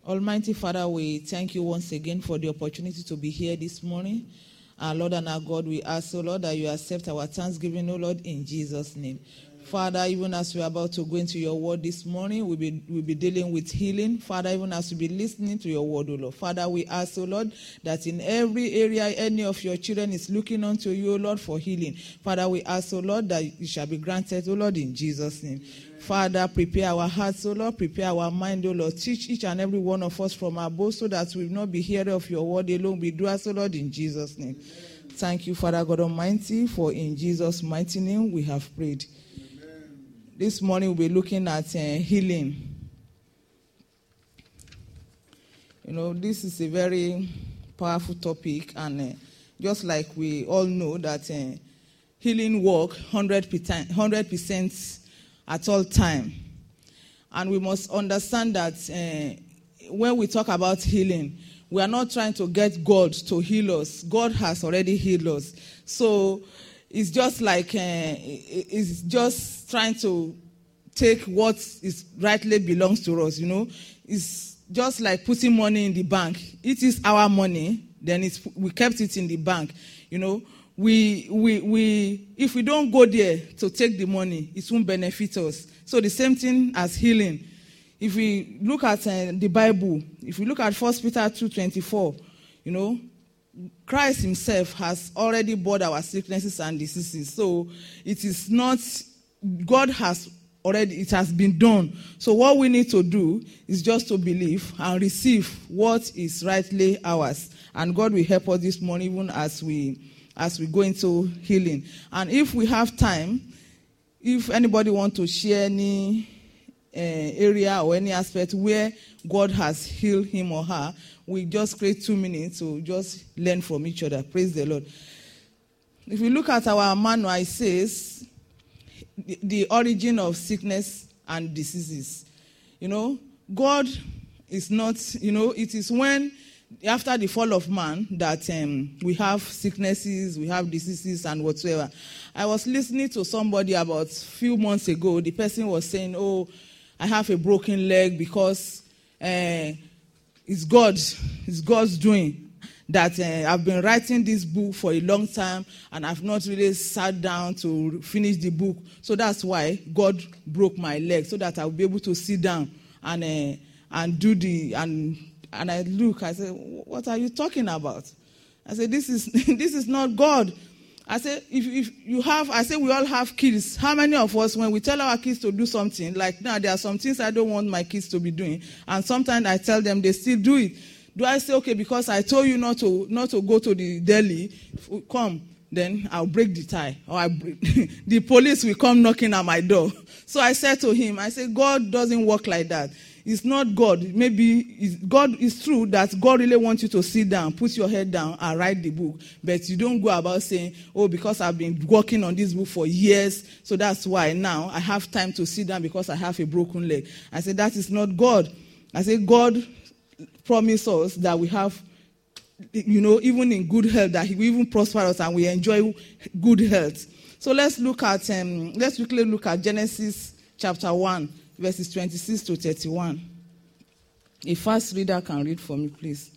Almighty Father, we thank you once again for the opportunity to be here this morning. Our Lord and our God, we ask, O Lord, that you accept our thanksgiving, O Lord, in Jesus' name. Father, even as we are about to go into your word this morning, we'll be dealing with healing. Father, even as we be listening to your word, O Lord. Father, we ask, O Lord, that in every area, any of your children is looking unto you, O Lord, for healing. Father, we ask, O Lord, that it shall be granted, O Lord, in Jesus' name. Father, prepare our hearts, O Lord, prepare our mind, O Lord. Teach each and every one of us from above so that we will not be hearers of your word alone. We do us, O Lord, in Jesus' name. Amen. Thank you, Father God Almighty, for in Jesus' mighty name we have prayed. Amen. This morning we'll be looking at healing. You know, this is a very powerful topic, and just like we all know that healing work 100% at all time. And we must understand that when we talk about healing, we are not trying to get God to heal us. God has already healed us. So it's just like it's just trying to take what is rightly belongs to us, you know. It's just like putting money in the bank. It is our money, then we kept it in the bank, you know. We if we don't go there to take the money, it won't benefit us. So the same thing as healing. If we look at the Bible, if we look at 1 Peter 2:24, you know, Christ himself has already bore our sicknesses and diseases. So it is not, God has already, it has been done. So what we need to do is just to believe and receive what is rightly ours. And God will help us this morning even as we go into healing. And if we have time, if anybody wants to share any area or any aspect where God has healed him or her, we just create 2 minutes to just learn from each other. Praise the Lord. If we look at our manual, it says the origin of sickness and diseases. You know, God is not, you know, it is when after the fall of man that we have sicknesses, we have diseases and whatsoever. I was listening to somebody about a few months ago. The person was saying, oh, I have a broken leg because it's God's doing. That I've been writing this book for a long time and I've not really sat down to finish the book. So that's why God broke my leg, so that I'll be able to sit down and do and I look, I said, what are you talking about? I said, this is not God. I said, if you have, I said, we all have kids. How many of us, when we tell our kids to do something, like now there are some things I don't want my kids to be doing, and sometimes I tell them, they still do it. Do I say, okay, because I told you not to go to the deli, come, then I'll break the tie, or the police will come knocking at my door. So I said to him, I said, God doesn't work like that. It's not God. Maybe God is true that God really wants you to sit down, put your head down, and write the book. But you don't go about saying, oh, because I've been working on this book for years, so that's why now I have time to sit down because I have a broken leg. I said, that is not God. I said, God promised us that we have, you know, even in good health, that he will even prosper us and we enjoy good health. So let's quickly look at Genesis chapter 1. Verses 26 to 31. A fast reader can read for me, please.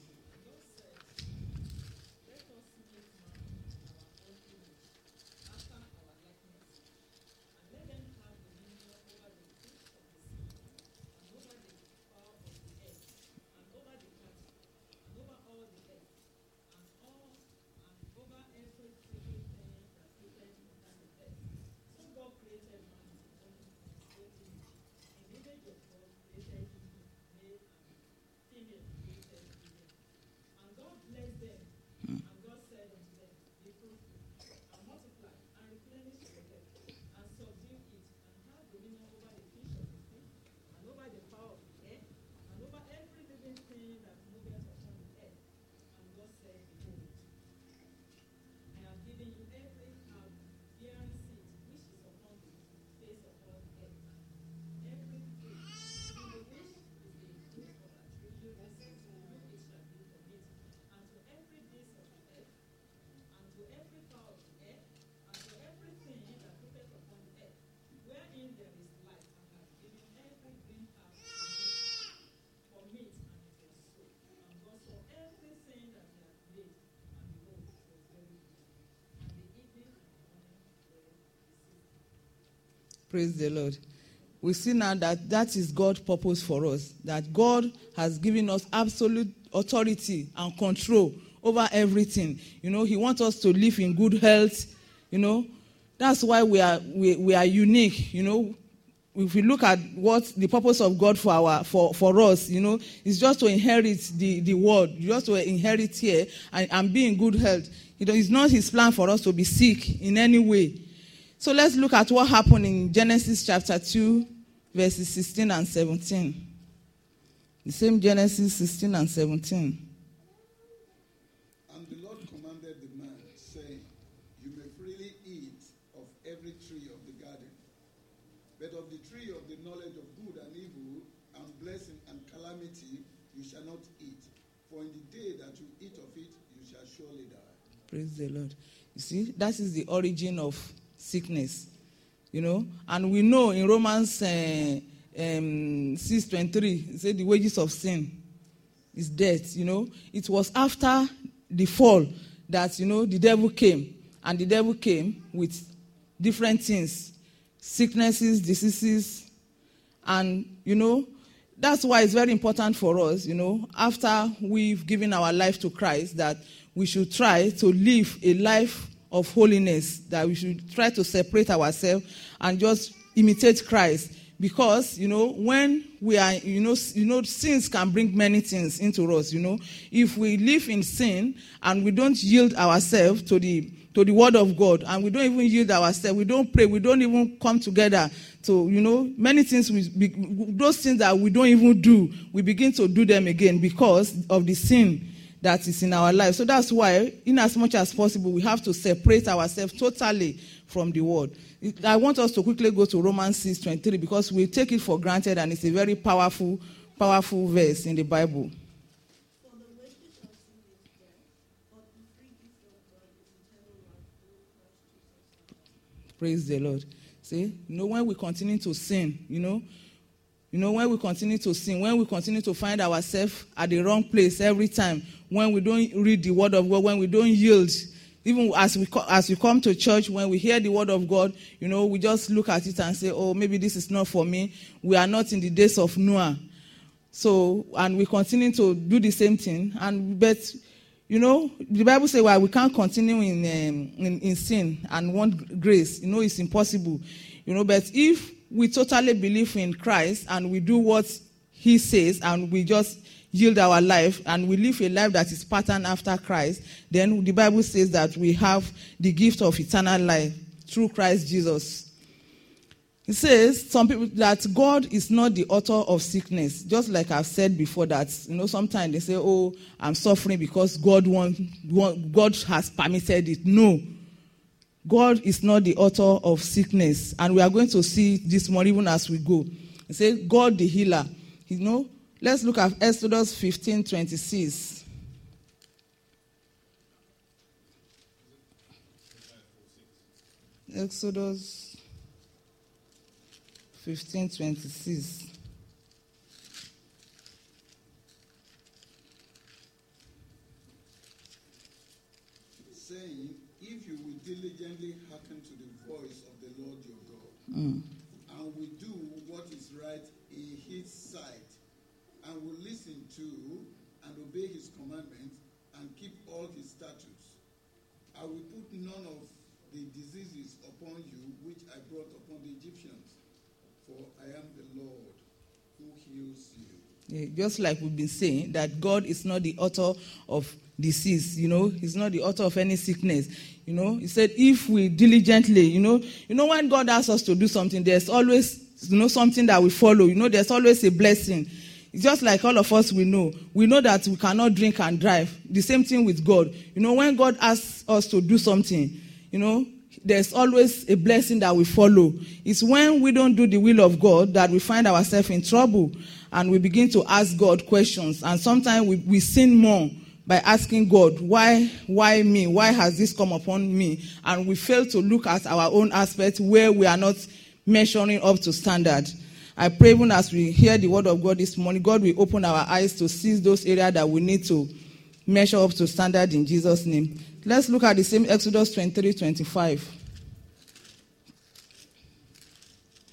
Praise the Lord. We see now that is God's purpose for us, that God has given us absolute authority and control over everything. He wants us to live in good health. That's why we are unique. If we look at what the purpose of God for us, is just to inherit the world, just to inherit here and be in good health. It's not his plan for us to be sick in any way. So let's look at what happened in Genesis chapter 2, verses 16 and 17. The same Genesis 16 and 17. And the Lord commanded the man, saying, You may freely eat of every tree of the garden, but of the tree of the knowledge of good and evil, and blessing and calamity, you shall not eat. For in the day that you eat of it, you shall surely die. Praise the Lord. You see, that is the origin of sickness. And we know in Romans 6:23, it said the wages of sin is death. It was after the fall that, the devil came. And the devil came with different things, sicknesses, diseases. And, that's why it's very important for us, after we've given our life to Christ, that we should try to live a life of holiness, that we should try to separate ourselves and just imitate Christ. Because, when we are, sins can bring many things into us, If we live in sin and we don't yield ourselves to the word of God, and we don't even yield ourselves, we don't pray, we don't even come together to, many things, those things that we don't even do, we begin to do them again because of the sin that is in our life. So that's why, in as much as possible, we have to separate ourselves totally from the world. I want us to quickly go to Romans 6:23 because we take it for granted and it's a very powerful verse in the Bible. For the wages of sin is death, but the free gift of God is eternal life through Christ Jesus. Praise the Lord. See, when we continue to sin, when we continue to sin, when we continue to find ourselves at the wrong place every time, when we don't read the word of God, when we don't yield, even as we come to church, when we hear the word of God, we just look at it and say, oh, maybe this is not for me. We are not in the days of Noah. So, and we continue to do the same thing. But the Bible says, well, we can't continue in sin and want grace. It's impossible. But if we totally believe in Christ and we do what he says and we just yield our life and we live a life that is patterned after Christ, then the Bible says that we have the gift of eternal life through Christ Jesus. It says some people that God is not the author of sickness. Just like I've said before that, sometimes they say, oh, I'm suffering because God has permitted it. No. God is not the author of sickness. And we are going to see this more even as we go. It says, God the healer. Let's look at Exodus 15:26. Exodus 15:26. Saying, if you will diligently hearken to the voice of the Lord your God, and will do what is right in his sight, and will listen to and obey his commandments, and keep all his statutes, I will put none of the diseases upon you which I brought upon the Egyptians, for I am the Lord who heals you. Yeah, just like we've been saying, that God is not the author of disease, He's not the author of any sickness. He said, if we diligently, when God asks us to do something, there's always, something that we follow. There's always a blessing. It's just like all of us we know that we cannot drink and drive. The same thing with God. When God asks us to do something, there's always a blessing that we follow. It's when we don't do the will of God that we find ourselves in trouble and we begin to ask God questions. And sometimes we sin more by asking God, why me? Why has this come upon me? And we fail to look at our own aspect where we are not measuring up to standard. I pray even as we hear the word of God this morning, God will open our eyes to see those areas that we need to measure up to standard in Jesus' name. Let's look at the same Exodus 23:25.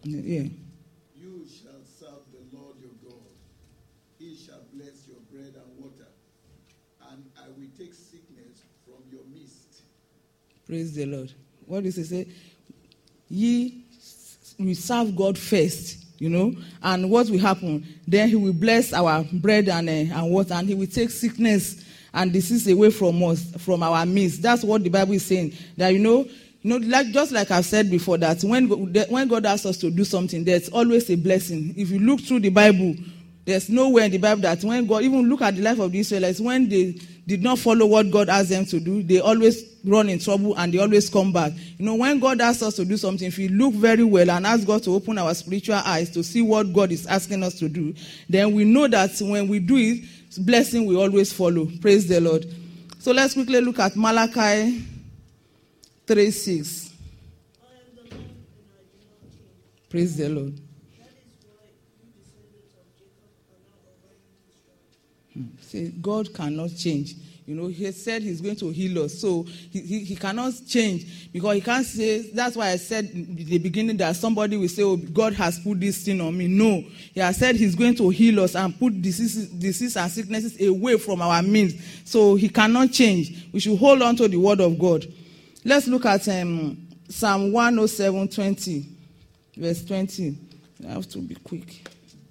Yeah. You shall serve the Lord your God. He shall bless your bread and water, and I will take sickness from your midst. Praise the Lord. What does it say? Ye will serve God first, and what will happen? Then he will bless our bread and water, and he will take sickness and disease away from us, from our midst. That's what the Bible is saying. That just like I've said before, that when God asks us to do something, there's always a blessing. If you look through the Bible, there's nowhere in the Bible that when God, even look at the life of the Israelites, when they did not follow what God asked them to do, they always run in trouble and they always come back. When God asks us to do something, if we look very well and ask God to open our spiritual eyes to see what God is asking us to do, then we know that when we do it, blessing will always follow. Praise the Lord. So let's quickly look at Malachi 3:6. I am the Lord and I do not change. Praise the Lord. That is why you descendants of Jacob are not already destroyed. See, God cannot change. He said he's going to heal us. So he cannot change, because he can't say, that's why I said in the beginning that somebody will say, oh, God has put this thing on me. No. He has said he's going to heal us and put disease and sicknesses away from our midst. So he cannot change. We should hold on to the word of God. Let's look at Psalm 107:20, verse 20. I have to be quick.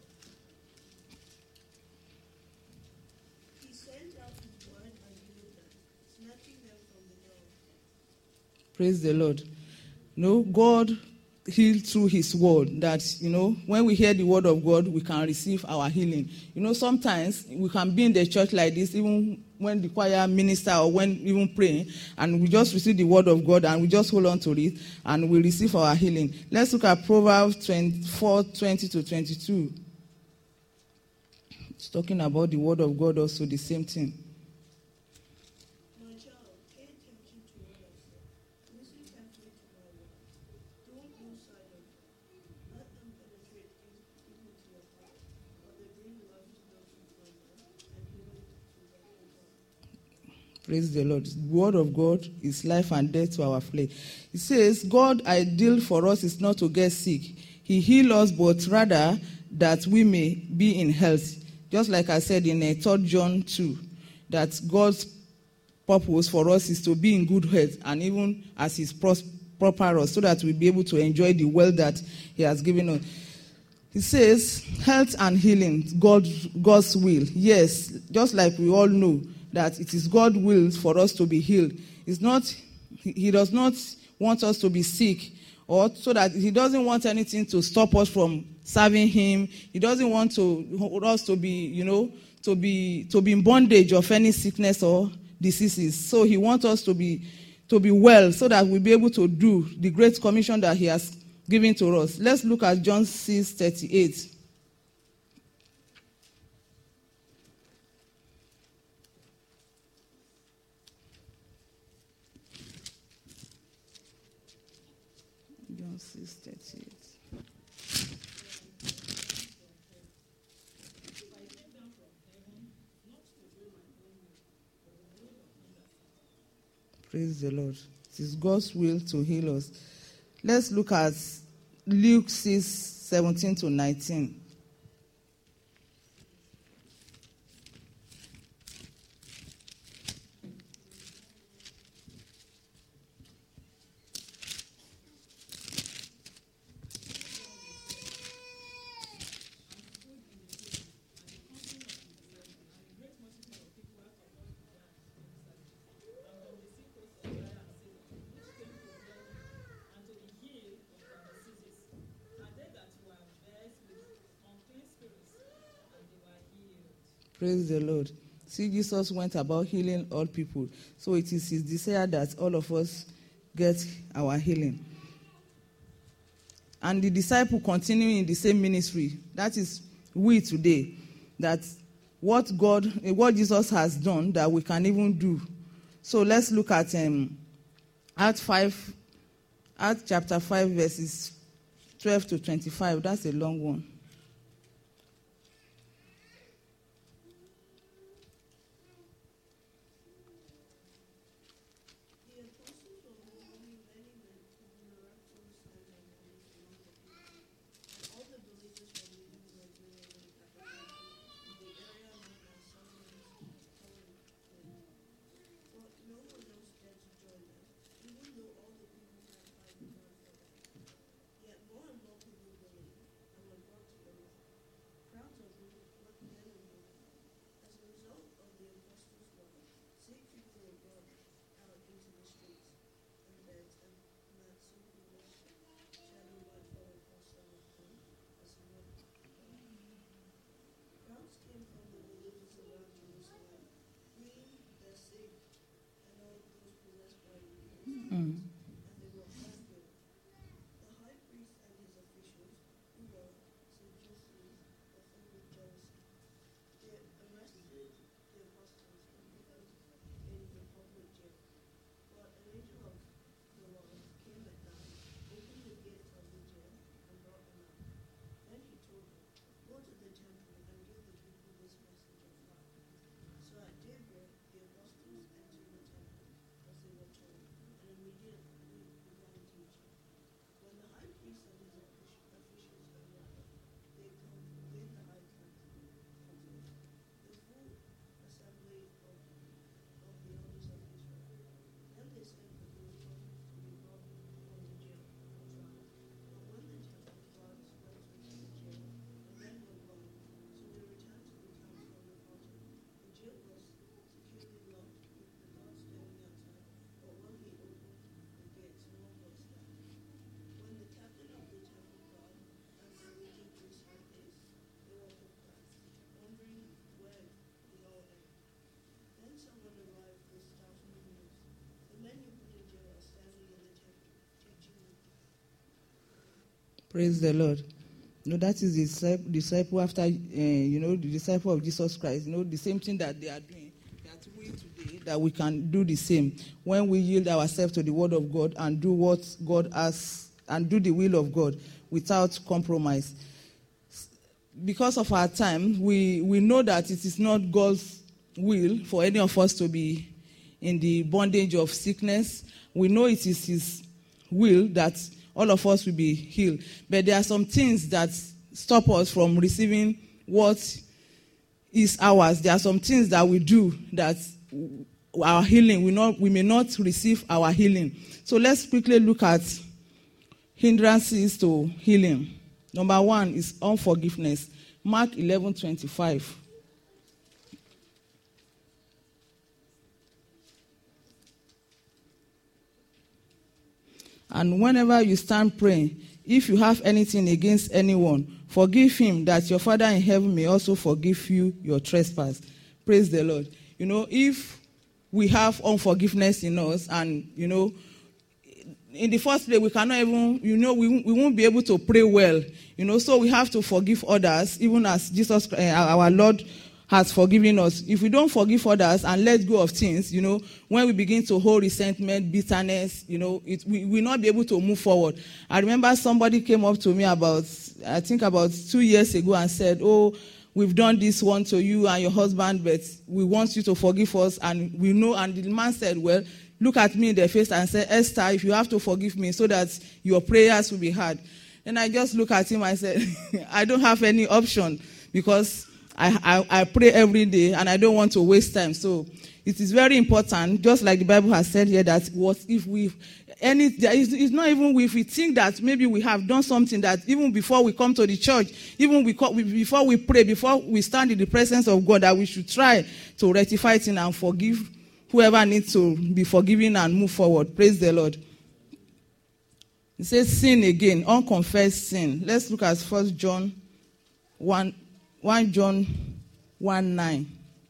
He sent out his word and healed them, snatching them from the jaws. Praise the Lord. God healed through his word. That, when we hear the word of God, we can receive our healing. Sometimes we can be in the church like this, even when the choir minister or when even praying, and we just receive the word of God and we just hold on to it and we receive our healing. Let's look at Proverbs 24:20-22. It's talking about the word of God also, the same thing. My child, pay attention to what I say. Listen carefully to my words. Don't lose sight of them. Let them penetrate even to your heart, for they bring life to those who find them and healing to their whole body. Praise the Lord. The word of God is life and death to our flesh. It says, God's ideal for us is not to get sick. He heals us, but rather that we may be in health. Just like I said in 3 John 2, that God's purpose for us is to be in good health, and even as He's prosper us, so that we'll be able to enjoy the wealth that He has given us. He says, health and healing, God's will. Yes, just like we all know that it is God's will for us to be healed. He does not want us to be sick, or so that He doesn't want anything to stop us from serving Him. He doesn't want us to be, to be in bondage of any sickness or diseases. So He wants us to be well, so that we'll be able to do the great commission that He has given to us. Let's look at John 6:38. John 6:38. Praise the Lord. It is God's will to heal us. Let's look at Luke 6:17-19. Praise the Lord. See, Jesus went about healing all people. So it is His desire that all of us get our healing. And the disciple continuing in the same ministry. That is we today. That what Jesus has done, that we can even do. So let's look at Acts chapter 5, verses 12-25. That's a long one. The apostles were performing many miraculous signs and wonders among the people. Praise the Lord. That is the disciple after, the disciple of Jesus Christ. The same thing that they are doing, that we today, that we can do the same. When we yield ourselves to the word of God and do what God asks, and do the will of God without compromise. Because of our time, we know that it is not God's will for any of us to be in the bondage of sickness. We know it is His will that all of us will be healed. But there are some things that stop us from receiving what is ours. There are some things that we do that our healing, we may not receive our healing. So let's quickly look at hindrances to healing. Number 1 is unforgiveness. Mark 11:25. And whenever you stand praying, if you have anything against anyone, forgive him, that your Father in heaven may also forgive you your trespass. Praise the Lord. If we have unforgiveness in us, and, in the first place, we cannot even, we won't be able to pray well. So we have to forgive others, even as Jesus, our Lord, has forgiven us. If we don't forgive others and let go of things, when we begin to hold resentment, bitterness, we will not be able to move forward. I remember somebody came up to me about 2 years ago and said, "Oh, we've done this one to you and your husband, but we want you to forgive us." And we know, and the man said, "Well, look at me in the face and say, Esther, if you have to forgive me so that your prayers will be heard." And I just look at him and said, "I don't have any option, because I pray every day and I don't want to waste time." So it is very important, just like the Bible has said here, that it's not even if we think that maybe we have done something, that even before we come to the church, even before we pray, before we stand in the presence of God, that we should try to rectify it and forgive whoever needs to be forgiven and move forward. Praise the Lord. It says sin again, unconfessed sin. Let's look at 1 John 1 John 1:9.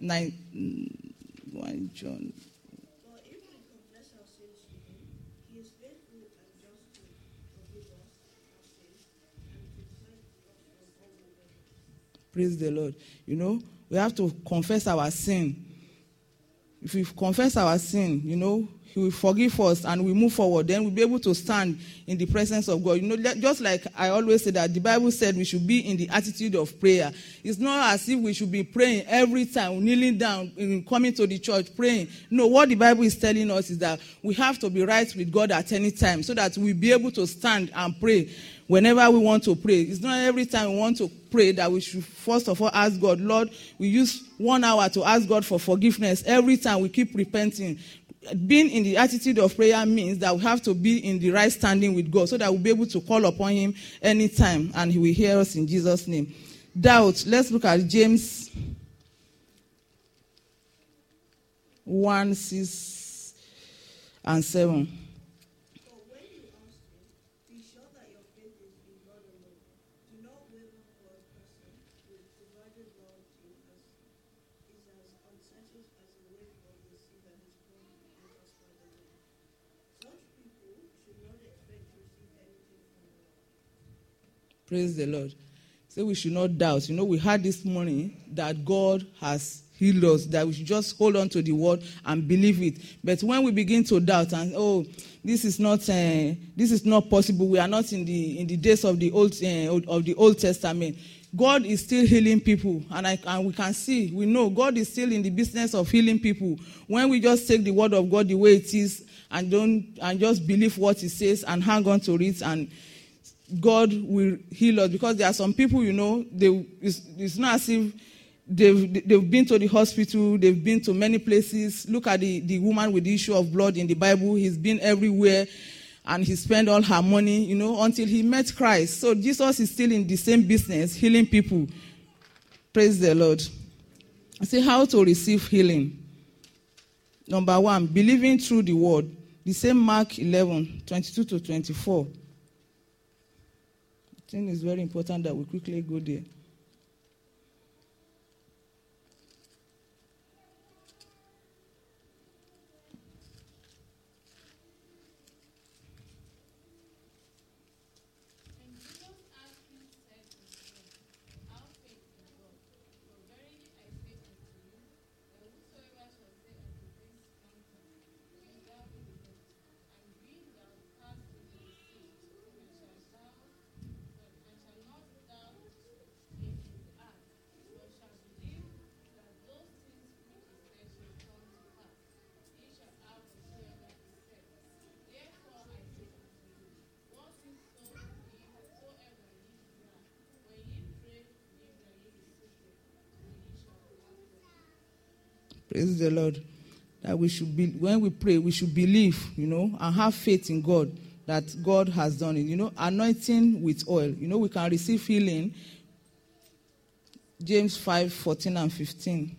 1 John. For if we confess our sins to him, he is faithful and just to forgive us our sins and to save us from all unrighteousness. Praise the Lord. We have to confess our sin. If we confess our sin, He will forgive us and we move forward. Then we'll be able to stand in the presence of God. Just like I always say, that the Bible said we should be in the attitude of prayer. It's not as if we should be praying every time, kneeling down, coming to the church, praying. No, what the Bible is telling us is that we have to be right with God at any time, so that we'll be able to stand and pray whenever we want to pray. It's not every time we want to pray that we should first of all ask God. Lord, we use 1 hour to ask God for forgiveness. Every time we keep repenting. Being in the attitude of prayer means that we have to be in the right standing with God, so that we'll be able to call upon Him anytime and He will hear us in Jesus' name. Doubt. Let's look at James 1:6 and 7. So when you ask him, be sure that your faith is in God alone. Do not waver for a person with divided loyalty is as unsettled as a wave of the sea that is blown and tossed by the wind. Such people should not expect to receive anything from the Lord. Praise the Lord. So we should not doubt. We heard this morning that God has healed us, that we should just hold on to the word and believe it. But when we begin to doubt and this is not possible, we are not in the days of the Old Testament. God is still healing people, and we can see, we know God is still in the business of healing people. When we just take the word of God the way it is and just believe what it says and hang on to it, and God will heal us. Because there are some people, it's not as if they've been to the hospital, they've been to many places. Look at the woman with the issue of blood in the Bible. He's been everywhere and he spent all her money, until he met Christ. So Jesus is still in the same business, healing people. Praise the Lord. See how to receive healing. Number 1, believing through the word. The same Mark 11:22-24. I think it's very important that we quickly go there. And Jesus Praise the Lord. That we should be, when we pray, we should believe, and have faith in God that God has done it. Anointing with oil. We can receive healing. James 5:14 and 15.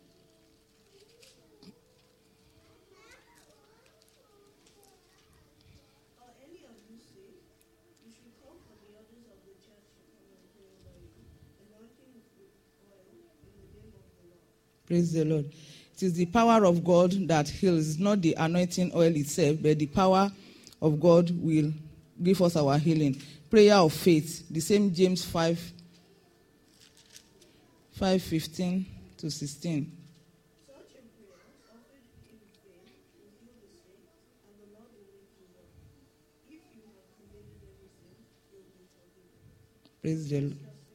Praise the Lord. It is the power of God that heals. It's not the anointing oil itself, but the power of God will give us our healing. Prayer of faith. The same James 5:15 to 16. Praise the Lord.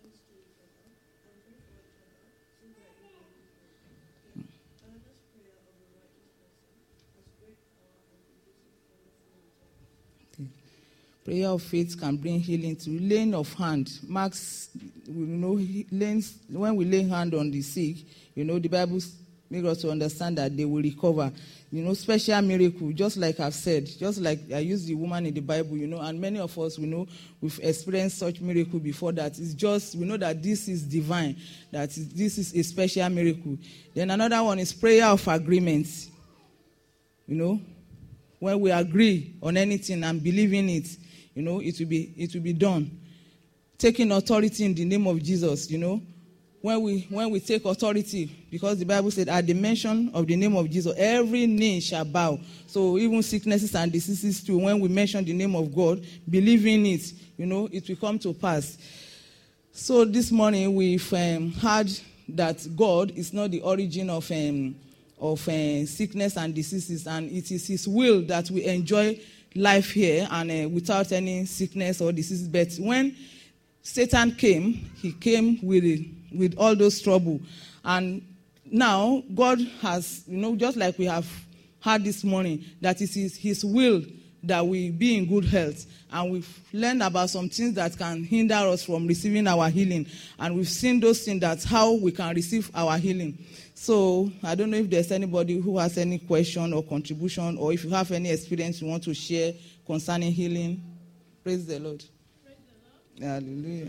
Prayer of faith can bring healing to laying of hand. Marks, when we lay hand on the sick, the Bible makes us to understand that they will recover. Special miracle, just like I've said, just like I used the woman in the Bible, and many of us, we've experienced such miracle before that. It's just, we know that this is divine, that this is a special miracle. Then another one is prayer of agreement. When we agree on anything and believe in it, it will be done. Taking authority in the name of Jesus, When we take authority, because the Bible said, at the mention of the name of Jesus, every knee shall bow. So even sicknesses and diseases too, when we mention the name of God, believe in it, it will come to pass. So this morning we've heard that God is not the origin of sickness and diseases, and it is His will that we enjoy life here and without any sickness or disease. But when Satan came, he came with all those trouble. And now God has, just like we have heard this morning, that it is His will that we be in good health. And we've learned about some things that can hinder us from receiving our healing. And we've seen those things, that's how we can receive our healing. So I don't know if there's anybody who has any question or contribution, or if you have any experience you want to share concerning healing. Praise the Lord. Praise the Lord. Hallelujah.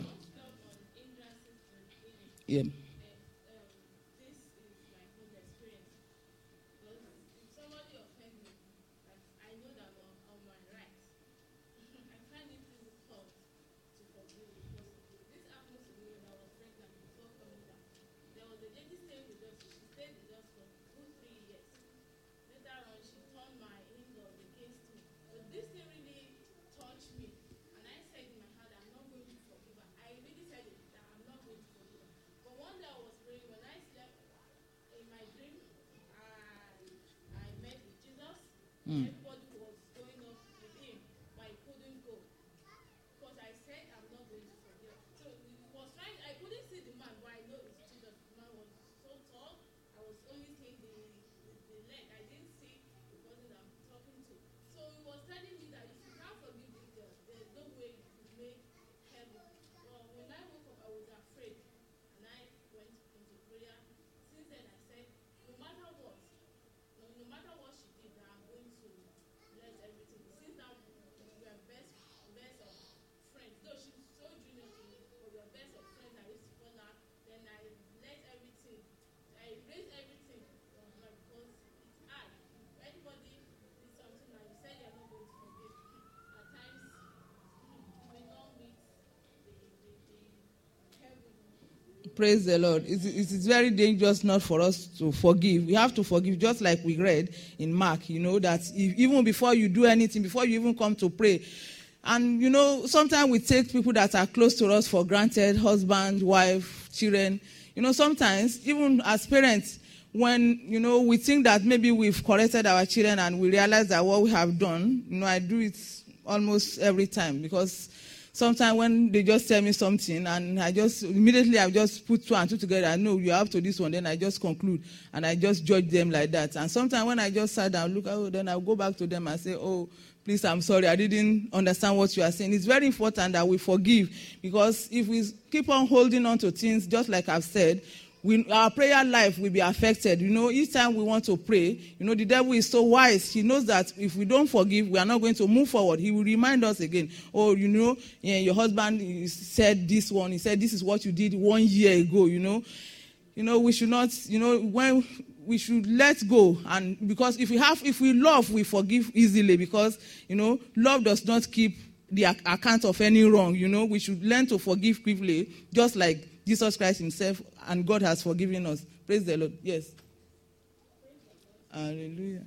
Yeah. This is my own experience. Because if somebody offends me, I know that I'm on my right. I find it difficult to forgive because this happened to me when I was pregnant before coming down. There was a lady staying with us. She stayed with us for 2-3 years. Later on, she turned my in-laws against me. But this thing really touched me. And I said in my heart, I'm not going to forgive her. I really said it, that I'm not going to forgive her. But one day I was praying, when I slept in my dream, I met with Jesus. Everybody was going up with him, but I couldn't go. Because I said I'm not going to forgive. So he was trying, I couldn't see the man, but I know it's Jesus. The man was so tall, I was only seeing the leg. I didn't see the person I'm talking to. So he was telling me that if you can't forgive this girl, there's no way you could make heaven. Well, when I woke up, I was afraid. And I went into prayer. Since then, I said, no matter what she did, I'm going to let everything. Since now we are best of friends. Though she's so junior to me, but we are best of friends. I used to call her. Then I let everything. I raised everything on her because it's hard. If anybody did something and you said you're not going to forgive, at times you may not meet the heaven. Praise the Lord. It is very dangerous not for us to forgive. We have to forgive, just like we read in Mark, that even before you do anything, before you even come to pray. And, sometimes we take people that are close to us for granted, husband, wife, children. Sometimes, even as parents, when, we think that maybe we've corrected our children and we realize that what we have done, I do it almost every time, because sometimes when they just tell me something and I just put 2 and 2 together, I know you're up to this one, then I just conclude and I just judge them like that. And sometimes when I just sat down, then I'll go back to them and say, oh, please, I'm sorry, I didn't understand what you are saying. It's very important that we forgive, because if we keep on holding on to things, just like I've said, our prayer life will be affected. Each time we want to pray, the devil is so wise. He knows that if we don't forgive, we are not going to move forward. He will remind us again, your husband said this one. He said, this is what you did 1 year ago, we should not, when we should let go. And because if we love, we forgive easily, because, love does not keep the account of any wrong. We should learn to forgive quickly, just like Jesus Christ himself, and God has forgiven us. Praise the Lord. Yes. Hallelujah.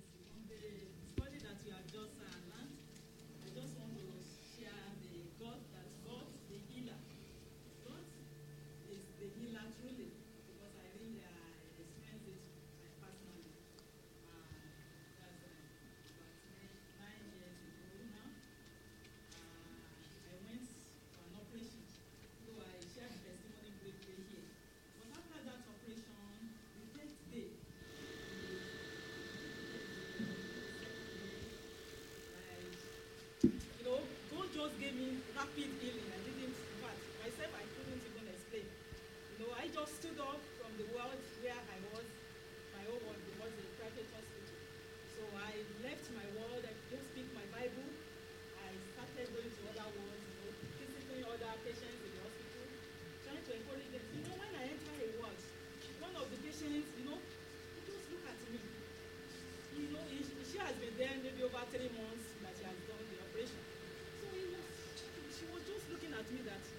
Gave me rapid healing. I didn't, but myself, I couldn't even explain. I just stood up from the world where I was, my own world, because the private hospital. So I left my world, I just picked my Bible, I started going to other wards, visiting other patients in the hospital, trying to encourage them. When I enter a ward, one of the patients, he just look at me. She has been there maybe over 3 months that she has done the operation. She was just looking at me that,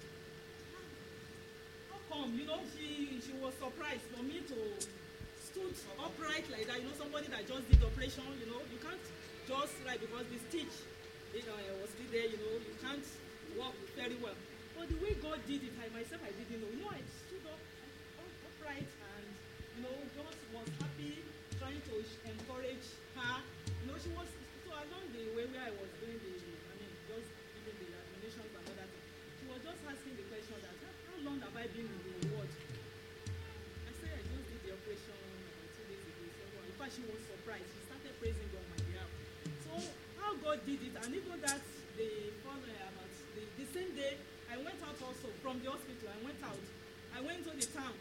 how come, she was surprised for me to stood upright like that, somebody that just did operation, you can't just, right, because the stitch, was still there, you can't walk very well. But the way God did it, I myself, I didn't know. I stood up upright and, just was happy, trying to encourage her. She was, so along the way where I was doing just giving the admonitions and other things, she was just asking the question that, how long have I been in the ward? I said, I just did the operation about 2 days ago. So, in fact, she was surprised. She started praising God on my behalf. So, how God did it, and even that, the same day, I went out also from the hospital. I went to the town.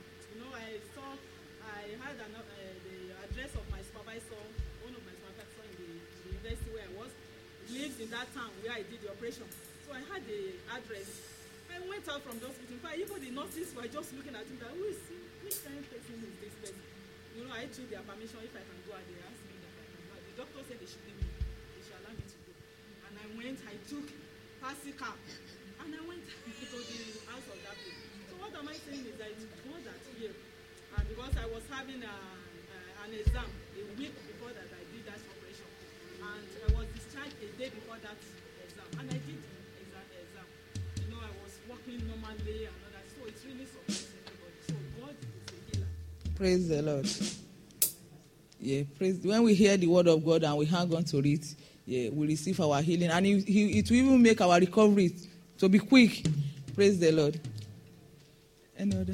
I had the address of my supervisor, one of my supervisors in the university where I was. He lives in that town where I did the operation. So I had the address. I went out from the hospital. In fact, even the nurses were just looking at me that, which kind of person is this person? I took their permission if I can go, and they asked me that I can go. The doctor said they should leave me. They should allow me to go. And I went, I took taxi cab, and I went to the house of that place. So what am I saying is that it's God that here. And because I was having an exam a week before that I did that operation. And I was discharged a day before that exam. And I did the exam. I was working normally and all that. So it's really surprising everybody. So God is a healer. Praise the Lord. Yeah, when we hear the word of God and we hang on to it, we receive our healing. And it will even make our recovery to be quick. Praise the Lord. Any other?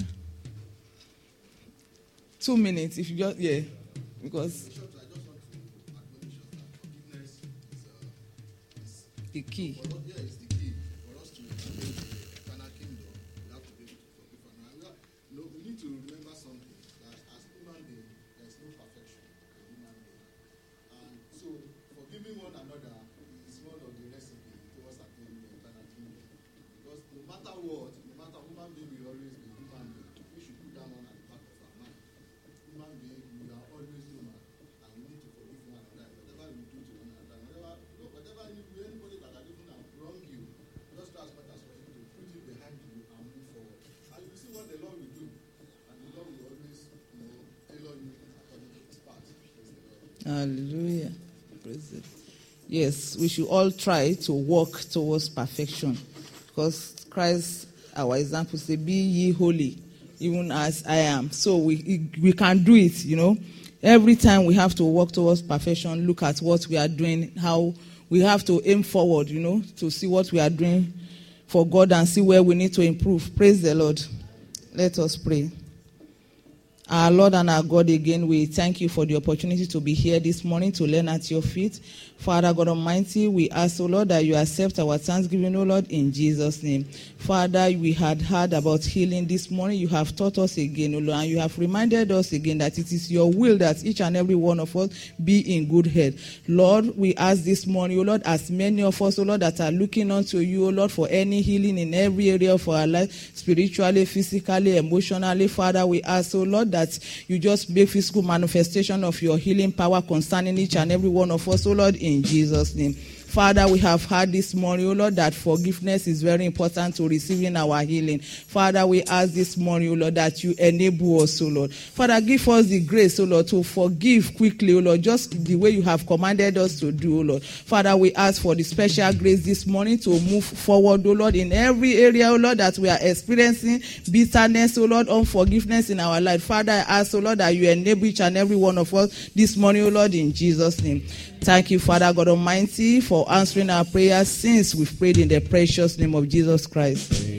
2 minutes, if you just, because Bishop, I just want to admonish us that forgiveness is the key. It's the key for us to enter the eternal kingdom. We have to be able to forgive one another. We need to remember something, that as human beings, there is no perfection in human being. And so, forgiving one another is one of the recipes towards attaining the eternal kingdom. Because no matter what, no matter human being, we always be human being. We should put that one at the back of our mind. Human being, we are always human, and we need to forgive one another. Whatever we do to one another, whatever anybody that has even wronged you, just try as much as possible to put it behind you and move forward. And you see what the Lord will do, and the Lord will always, tailor you according to His path. Praise the Lord. Hallelujah. Praise it. Yes, we should all try to walk towards perfection, because Christ, our example, says, "Be ye holy, even as I am." So we can do it, Every time we have to walk towards perfection, look at what we are doing, how we have to aim forward, to see what we are doing for God and see where we need to improve. Praise the Lord. Let us pray. Our Lord and our God, again, we thank you for the opportunity to be here this morning to learn at your feet. Father God Almighty, we ask, O Lord, that you accept our thanksgiving, O Lord, in Jesus' name. Father, we had heard about healing this morning. You have taught us again, O Lord, and you have reminded us again that it is your will that each and every one of us be in good health. Lord, we ask this morning, O Lord, as many of us, O Lord, that are looking unto you, O Lord, for any healing in every area of our life, spiritually, physically, emotionally. Father, we ask, O Lord, that you just make physical manifestation of your healing power concerning each and every one of us, O Lord, in Jesus' name. Father, we have heard this morning, O Lord, that forgiveness is very important to receiving our healing. Father, we ask this morning, O Lord, that you enable us, O Lord. Father, give us the grace, O Lord, to forgive quickly, O Lord, just the way you have commanded us to do, O Lord. Father, we ask for the special grace this morning to move forward, O Lord, in every area, O Lord, that we are experiencing bitterness, O Lord, unforgiveness in our life. Father, I ask, O Lord, that you enable each and every one of us this morning, O Lord, in Jesus' name. Thank you, Father God Almighty, for answering our prayers since we've prayed in the precious name of Jesus Christ.